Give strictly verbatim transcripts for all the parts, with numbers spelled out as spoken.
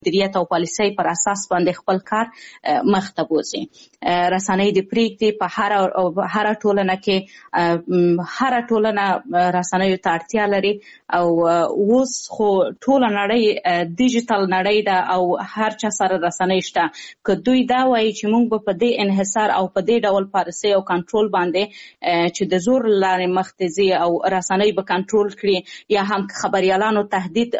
مدیریت او پالیسۍ پر اساس باندې خپل کار مخته بوځي. رسنۍ د پریکړې په هر هر ټولنه کې هر ټولنه رسنیو ته اړتیا لري او اوس خو ټوله نړۍ ډیجیټل نړۍ ده او هر چا سره رسنۍ شته. که دوی دا وایي چې موږ به په دې انحصار او په دې ډول پالیسۍ او کنټرول باندې چې د زور لارې مخته ځي او رسنۍ به کنټرول کړي یا هم خبریالانو تهدید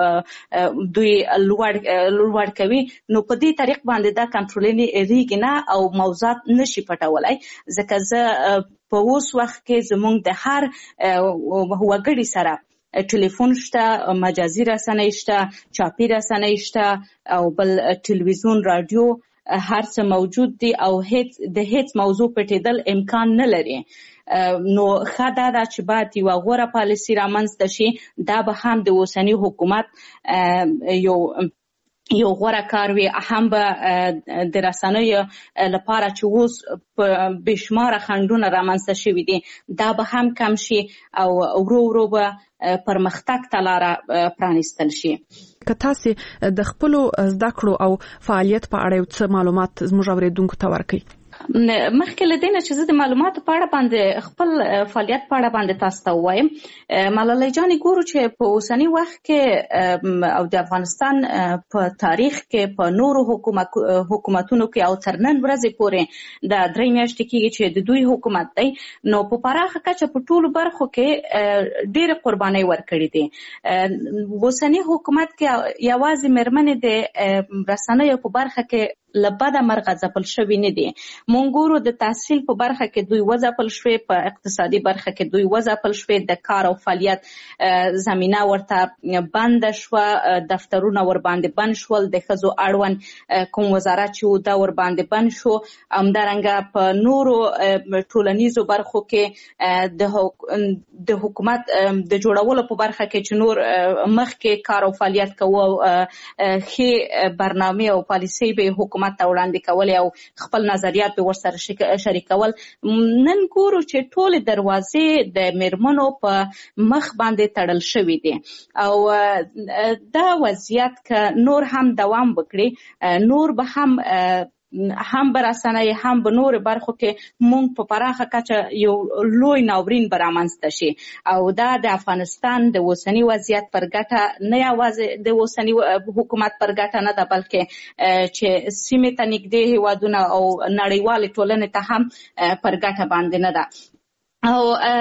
دوی لوړ لوړ کوي، نو په دې طریق باندې دا کنټرولینګ ریږي نه او موضوعات نشي پټولای. ځکه زه په اوس وخت کې زموږ د هر وګړي سره ټلیفون شته، مجازي رسنۍ شته، چاپي رسنۍ شته او بل ټلویزیون، رادیو، هر څه موجود دي او هیڅ د هیڅ موضوع پټېدل امکان نه لري. نو ښه دا ده چې باید یوه غوره پالیسي رامنځته شي. دا به هم د اوسني حکومت یو یو غوره کار وي، هم به د رسنیو لپاره چې اوس په بېشماره خنډونه رامنځته شوي دي دا به هم کم شي او ورو ورو به پرمختګ ته لاره پرانیستل شي. که تاسې د خپلو زده کړو او فعالیت په اړه یو څه معلومات زموږ اورېدونکو ته ورکړئ. مخکې له دې نه چې زه د معلوماتو په اړه باندې خپل فعالیت په اړه باندې تاسو ته ووایم، ملالۍ جانې ګورو چې په اوسني وخت کې او د افغانستان په تاریخ کې په نورو حکومت حکومتونو کې او تر نن ورځې پورې د درې میاشتې کېږي چې د دوی حکومت دی، نو په پراخه کچه په ټولو برخو کې ډېرې قربانۍ ورکړې دي. اوسني حکومت کې یوازې مېرمنې د رسنیو په برخه کې له بده مرغه ځپل شوي نه دي. مونږ ګورو د تحصیل په برخه کې دوی وځپل شوې، په اقتصادي برخه کې دوی وځپل شوې، د کار او فعالیت زمینه ورته بنده شوه، دفترونه ور باندې بند شول، د ښځو اړوند کوم وزارت چې و دا ور باندې بند شو. همدارنګه په نورو ټولنیزو برخو کې د حکومت د جوړولو په برخه کې چې نور مخکې کار او فعالیت کوو، ښې برنامې او پالیسۍ به حکومت ته وړاندې کول او خپل نظریات به ورسره شریکول. نن ګورو چې ټولې دروازې د مېرمنو په مخ باندې تړل شوي دي او دا وضعیت که نور هم دوام وکړي، نور به هم هم به رسنۍ هم به نورو برخو کې مونږ په پراخه کچه یو لوی ناورین به رامنځته شي او دا د افغانستان د اوسني وضعیت پر ګټه نه یوازې د اوسني حکومت پر ګټه نه ده، بلکې چې سیمې ته نږدې هېوادونه او نړیوالې ټولنې ته هم پر ګټه باندې نه ده.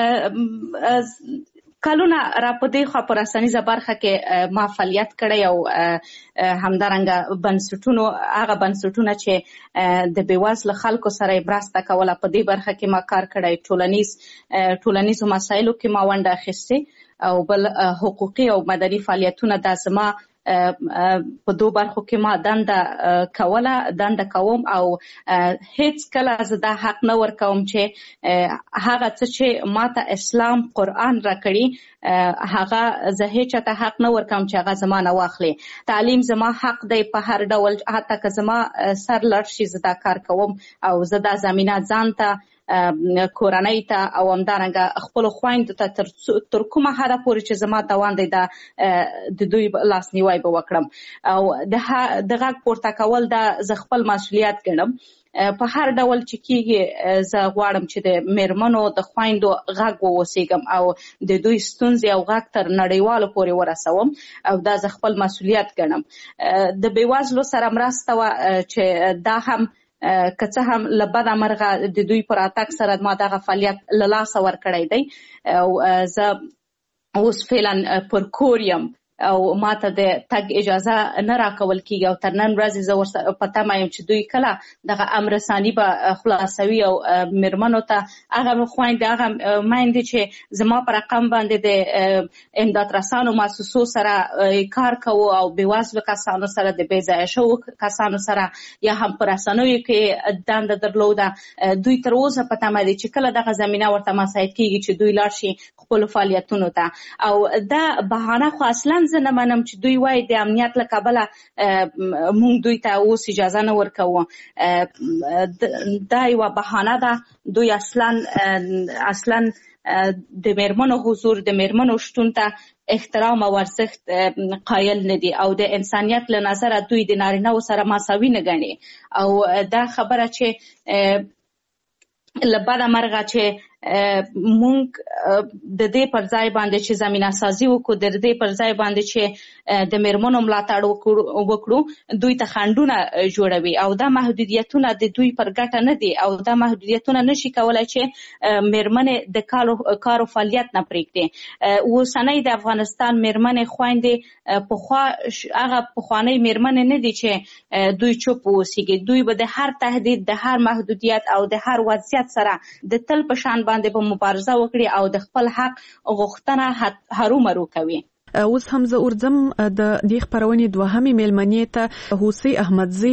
او کلونه را په دې خوا په رسنیزه برخه کې ما فعالیت کړی او همدارنګه بنسټونو هغه بنسټونه چې د بېوزله خلکو سره یې مرسته کوله په دې برخه کې ما کار کړی، ټولنیز ټولنیزو مسایلو کې ما ونډه اخیستې او بل حقوقي او مدني فعالیتونه دا زما په دو برخو کې ما دنده کوله دنده کوم او هیڅ کله زه دا حق نه ورکوم چې هغه څه چې ما ته اسلام قرآن راکړي هغه زه هیچا ته حق نه ورکوم چې هغه زما نه واخلي. تعلیم زما حق دی په هر ډول، حتی که زما سر لړ شي زه دا کار کوم او زه دا زمینه ځان ته کورنۍ ته او همدارنګه خپلو خویندو ته تر کومه حده پورې چې زما توان دی دا د دوی لاسنیوی به وکړم او د غږ پورته کول دا زه خپل مسؤلیت ګڼم. په هر ډول چې کېږي زه غواړم چې د مېرمنو د خویندو غږ ووسیږم او د دوی ستونزې او غږ تر نړیوالو پورې ورسوم او دا زه خپل مسؤلیت ګڼم. د بېوزلو سره مرسته وه چې دا هم که څه هم له بده مرغه د دوی پر راتګ سره ما دغه فعالیت له لاسه ورکړی دی او زه اوس فعلا پر کور یم او ما ته د تګ اجازه نه راکول کېږي او تر نن ورځې زه ورسره په تمه یم چې دوی کله دغه امرساني به خلاصوي او مېرمنو ته هغه خویندې هغه میندې چې زما په رقم باندې د امداد رسانو مؤسسو سره کار کوو او بېوزلو کسانو سره د بې ځایه شوو کسانو سره یا هم په رسنیو کې دنده درلوده، دوی تر اوسه په تمه دي چې کله دغه زمینه ورته مساعد کېږي چې دوی لاړ شي خپلو فعالیتونو ته. او دا بهانه خو اصلا زه نه منم چې دوی وایي د امنیت له کبله مونږ دوی ته اوس اجازه نه ورکوو. دا یوه بهانه ده. دوی اصلا اصلا د میرمنو حضور د میرمنو شتون ته احترام او ارزښت قایل نه دي او د انسانیت له نظره دوی د نارینه‌و سره مساوي نه ګڼي او دا خبره چې له بده مرغه چې مونږ د دې پر ځای باندې چې زمینه سازي وکړو د دې پر ځای باندې چې د میرمنو ملاتړ وکړو دوی ته خنډونه جوړوي او دا محدودیتونه د دوی پر ګټه نه دي او دا محدودیتونه نشي کولای چې میرمنې د کار او فعالیت نه پرېږدي. اوسنۍ د افغانستان میرمنې خویندې پخوا هغه پخوانۍ میرمنې نه دي چې دوی چوپ اوسېږي. دوی به د هر تهدید د هر محدودیت او د هر وضعیت سره د تل په شان باندې به مبارزه وکړي او د خپل حق غوښتنه هرومرو کوي. اوس هم زه ورځم د دې خبرونې دوهمې میلمنې ته هوسۍ احمدزي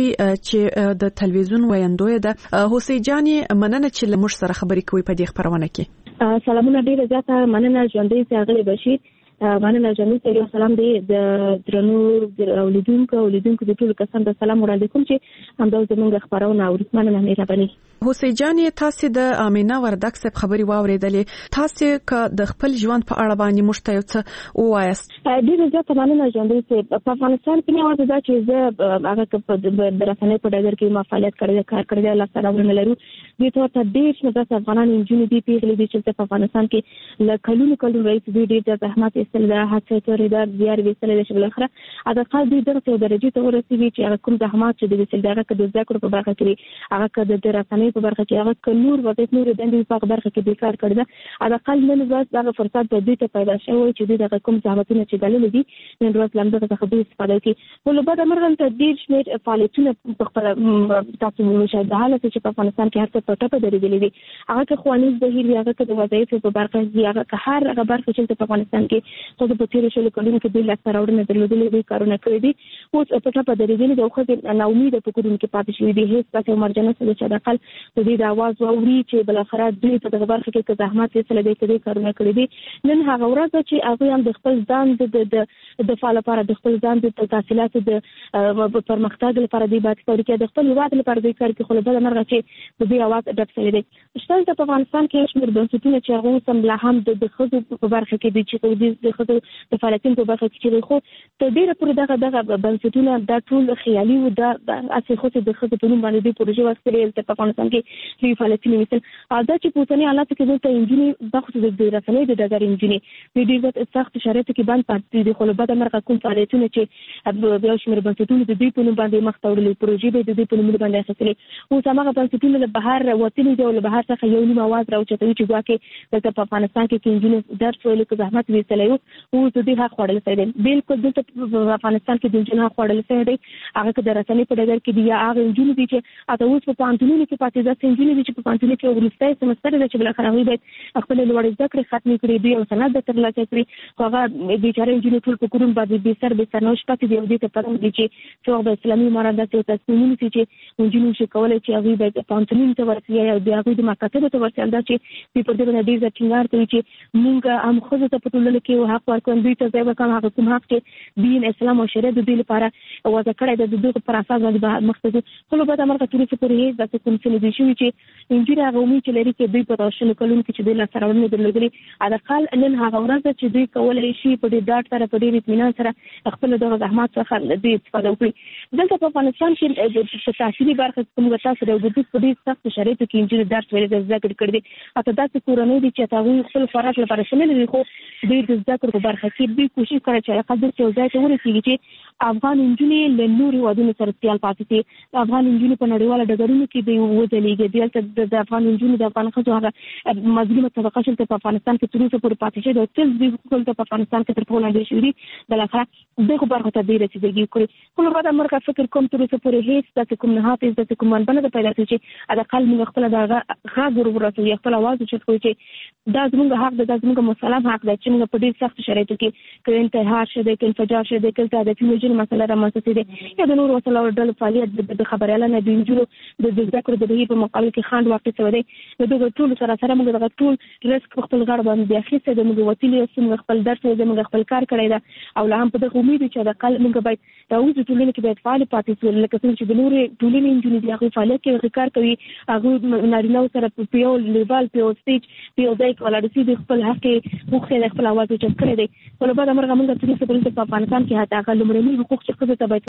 چې د تلویزیون ویاندوی ده. هوسۍ جانې مننه چې موږ سره خبرې کوي په دې خبرونه کې. سلامونه ډیره زیاته مننه ژوندۍ څاغلي بشیر. مننه جمعي سره سلام دی د درنو اولیدونکو اولیدونکو د ټولو کسانو ته سلام وړاندې کوم چې همدا زموږ خبرونه اوري. مننه مهرباني. هوسۍ جانې تاسو د امینه وردک صاحب خبري واوریدلې. تاسو که د خپل ژوند په اړه باندې موږ ته یو څه ووایاست. ډیره زیاته مننه ژوندۍ صاحب. په افغانستان کې نه وځي دا چې زه هغه په رسنۍ په ډګر کې ما فعالیت کړی کار کړی الله تعالی ورنه لرو. دې ته ته ډیر څه افغانان انجونې دي پیغلې دي چې په افغانستان کې له کلونو کلونو رئیس دوی ډیر د زحمت استل ده هڅه کوي دا زیار وسیله ده چې بل اخره اته قال دې درته درجه ته ورسېږي چې هغه کوم زحمت چې د وسیله دغه کده ذکر په برخه کې هغه کده د رسنۍ په برخه کې هغه کلور وظیفه نور د په برخه کې د کار کړی ده اته قال نن ورځ دا فرصت په دې ته پیدا شوی چې دغه کوم زحمتونه چې دلل دي نن ورځ لمده څخه به استفاده کوي. ول بعد مرغن تدبیر شمیر فعالیتونه په خپل تاسو مشاهده حالت چې په افغانستان کې هر څه په ټاپه درېدلې دي هغه که خوانیز بهیر هغه که د وظایف په برخه کې هغه که هر هغه برخه چې په افغانستان کې څه په تیر شل کلونو کې د لاسته راوړنې درلودلې دي کارونه کړې دي اوس په ټاپه درېدلې د خو نه امید په کورونو کې پاتې شوې دي هیڅ پاتې مرجنه څه چې داخل د دې د आवाज ووري چې بل اخر دوی په دغه برخه کې زحمت یې سره دې کارونه کړې دي نن هغه ورځ چې هغه هم د خپل ځان د د فعال لپاره د خپل ځان د تحصیلات د پرمختګ لپاره دی باید کړی د خپل هیواد لپاره د کار کې خو بل مرغه چې د دې आवाज ډک شوی دی. شتل په افغانستان کې شمیر بنسټونه چې هغه سم لا هم د خزو په برخه کې دي چې د خزو د فعالیتونو په برخه کې خو ته ډیره پر دغه دغه بنسټونه د ټول خیالي او د اسې خو د خزو په نوم باندې د پروژې واسطه په افغانستان کې لوی فعالیتونه مثل ادا چې په اوسنۍ حالت کې د انجینری د خصوصي د رسنۍ د ډګر انجینری د ډیره سخت شرایطو کې باندې پاتې دي خو له بده مرغه کوم فعالیتونه چې بیا شمیر بنسټونه د دې په نوم باندې مخ ته وړلې پروژې به د دې په نوم باندې اخیستلې او هغه بنسټونه له بهر وتلي دي او له بهر څخه یو نیم आवाज راوچتوي چې ګواکې د په افغانستان کې انجینری درس ویل کې زحمت ویستلې او د دې حق وړل شوی دی بالکل د افغانستان کې د انجینری حق وړل شوی دی هغه د رسنۍ په ډګر کې دی هغه انجینری دي چې اته اوس په پانتونونو کې پاتې ځکه انجینری دي چې په پانتونونو کې ورسته سمستر دي چې بل اخر هغه باید خپل لوړ زده کړې ختمې کړې دي او سند ترلاسه کړي هغه بیچاره انجینری ټول په کورون باندې به سر به سرنوش پاتې دی او دې ته پرم دي چې څو د اسلامي مرادات او تصمیمونه چې انجینری شي کولای چې هغه باید پانتونونو ته ورسیږي او د هغه د مکاتبه ته ورسیږي دا چې په دې باندې ډیر ځټینګار کوي چې موږ هم خو ته په ټول کې حق ورکوم دوی ته ځای وکم هغه کوم حق چې دین اسلام او شریعت د دې لپاره وضع کړی د دې پر اساس باندې مختصر خو به د امریکا توري چې پرې هیڅ د کوم څه نه دي شوی چې انجینری هغه امید چې لري چې دوی په تاسو کلونو کې چې د لاسته راوړنې درلودلې ادقال نن هغه ورځ چې دوی کولای شي په دې ډاټ سره په دې اطمینان سره خپل دغه زحمت څخه د استفاده وکړي دلته په افغانستان کې د تحصیلي برخه کوم تاسو د وجود په دې سخت شرایطو کې انجینری درس ویل د ذکر کړی دي اته داسې کورنۍ دي چې تاسو خپل فرصت لپاره شامل دي خو د ذکر په برخه کې به کوشش کوي چې قدر چې ځای ته ورسیږي چې افغان انجونې له نورو ودونو سره سیال پاتې دي افغان انجونې په نړیواله ډګرونو کې دی وځلېږي دلته د افغان انجونې د افغان خځو هغه مظلومه طبقه چې په افغانستان کې تر اوسه پورې پاتې شوی دی تل د خپل په افغانستان کې تر ټولو ډېر شوی دی د لخوا دغه برخه ته ډېر رسیدګي کړی خو بعد امریکا فکر کوم تر اوسه پورې هیڅ د کوم نه حافظ د کوم منبه پیدا شي چې د اقل موږ خپل دغه غږ ورورته خپل आवाज چې کوي چې دا زموږ حق ده دا زموږ مسلم حق ده چې موږ په دې سخت شرایطو کې کله انتحار شه د انفجار شه د کله د فیوج وژنې مسله رامنځته شوې یا د نورو وسلو ډلو فعالیت د خبريالانو د انجونو د ذکر د بهیر په مقابل کې خاند واقع شوی دی د دغه ټول سره سره موږ دغه ټول ریسک خپل غړ باندې اخیسته د موږ وتیلې څنګه خپل درس د موږ خپل کار کړی دا او لا هم په دغه امید چې د قل موږ باید دا اوس ټولنه کې باید فعال پاتې شو لکه څنګه چې د نورو ټولنې انجونو د هغه فعالیت کې کار کوي هغه نارینه سره په یو لیول په یو سټیج په یو ځای کې ولاړ دي خپل حق حقوق خپل اواز چې کړی دی ولې بعد امر غمنګ چې په افغانستان کې هغه لمړني حقوق چې څه ته